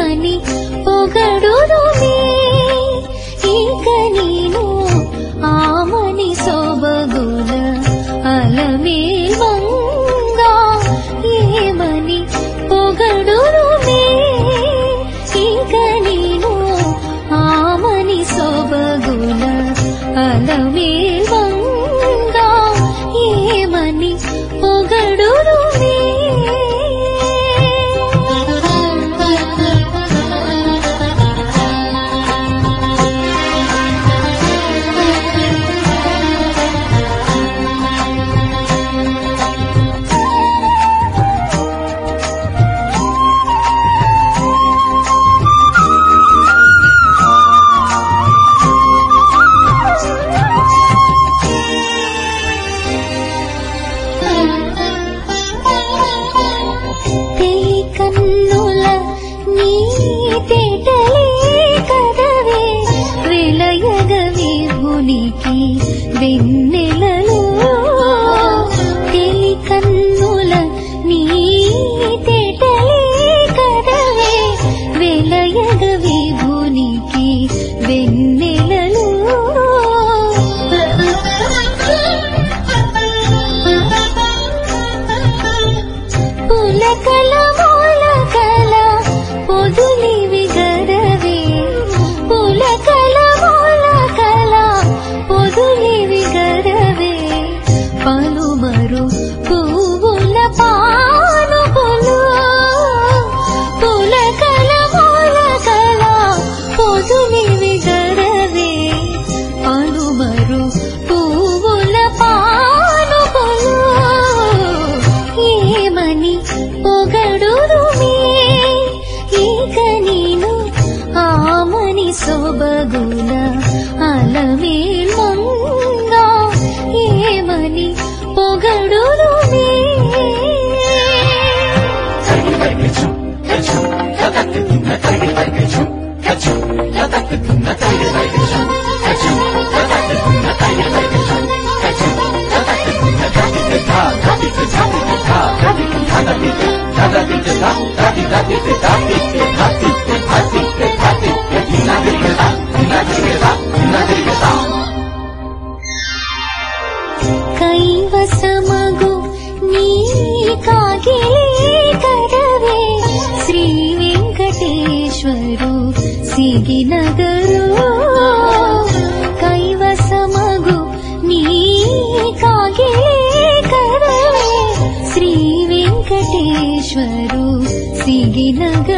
ఏమని పొగడుదునే ఇక నేను ఆమని సొబగుల అలమేల్మంగా ఏమని పొగడుదునే ఇక నేను ఆమని సొబగుల అలమేల్మంగా ఏమని పొగడుదునే కన్నుల నీ తేటలే కదవే విలయగ విభునికి వెన్నెలలో తెలి కన్నుల నీ తేటలే కదవే విలయగ విభునికి వెన్నెలలో పులకల మూలకల పొదులివి గరవే పులకల మూలకల పొదులివి గరవే పలుమరు పువ్వుల పానుపులు పులకల మూలకల పొదులివి గరవే పలుమరు పువ్వుల పానుపులు ఏమని పొగడుదుమే ఇక నేను ఆమని సొబగుల అలమేల్మంగా ఏమని పొగడుదుమే కైవసమగు నీ కాగిలే కదవే శ్రీ వెంకటేశ్వరు సిగినగరు కైవసమగు నీ కాగిలే కదవే శ్రీ వెంకటేశ్వరు సిగినగరు